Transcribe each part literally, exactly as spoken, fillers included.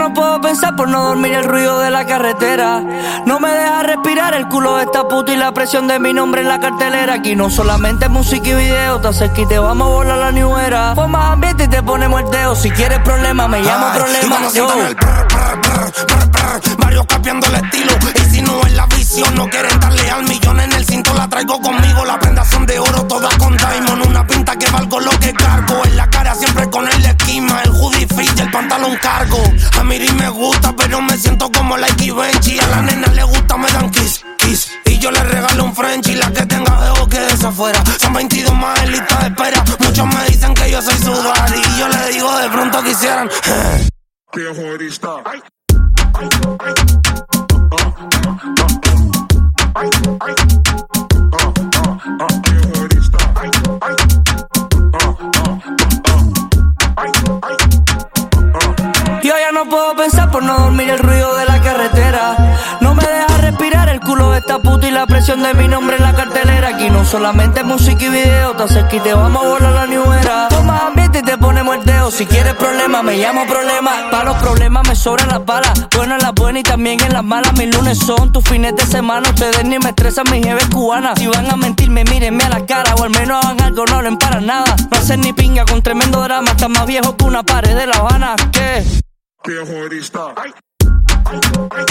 no puedo pensar por no dormir el ruido de la carretera. No me deja respirar el culo de esta puta y la presión de mi nombre en la cartelera. Aquí no solamente es música y video, te acercas y te vamos a volar la new era. Formas ambiente y te ponemos el dedo. Si quieres problema, me llamo Ay, problema. Y yo el brr, brr, brr, brr, brr, varios cambiando el estilo. Y si no es la visión, no quieren darle al millón en el cinto. La traigo conmigo, la prenda son de oro, todas con diamond. Una pinta que valgo lo que cargo. En la cara siempre con el esquema, el hoodie fit y el pantalón cargo. A mí me gusta, pero me siento como Likey Benchy. A la nena le gusta, me dan kiss, kiss. Y yo le regalo un French y la que tenga dejo que desafuera. Son veintidós más en lista de espera. Muchos me dicen que yo soy su daddy y yo le digo de pronto quisieran. Viejo erista. Ay, ay, ay. Ay, ay. Viejo erista. Ay, ay. Yo ya no puedo pensar por no dormir el ruido de la carretera. No me deja respirar el culo de esta puta y la presión de mi nombre en la cartelera. Aquí no solamente es música y video, te acercas y te vamos a volar la new era. Toma ambiente y te ponemos el dedo. Si quieres problema, me llamo problema. Pa' los problemas me sobran las balas. Bueno en las buenas y también en las malas. Mis lunes son tus fines de semana. Ustedes ni me estresan, mis jefes cubanas. Si van a mentirme, mírenme a la cara. O al menos hagan algo, no hablen para nada. No hacen ni pinga con tremendo drama. Están más viejos que una pared de La Habana. ¿Qué? Viejo erista. Ay, ay, ay.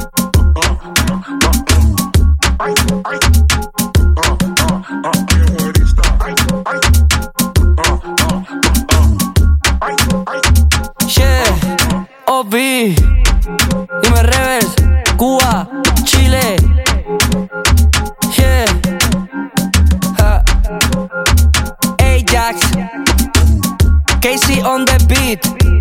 Ay, ay. Viejo erista. Ay, ay. Ay, ay. Yeah, O B, dime Rebels, Cuba, Chile. Yeah, uh. Ajax, Casey on the beat.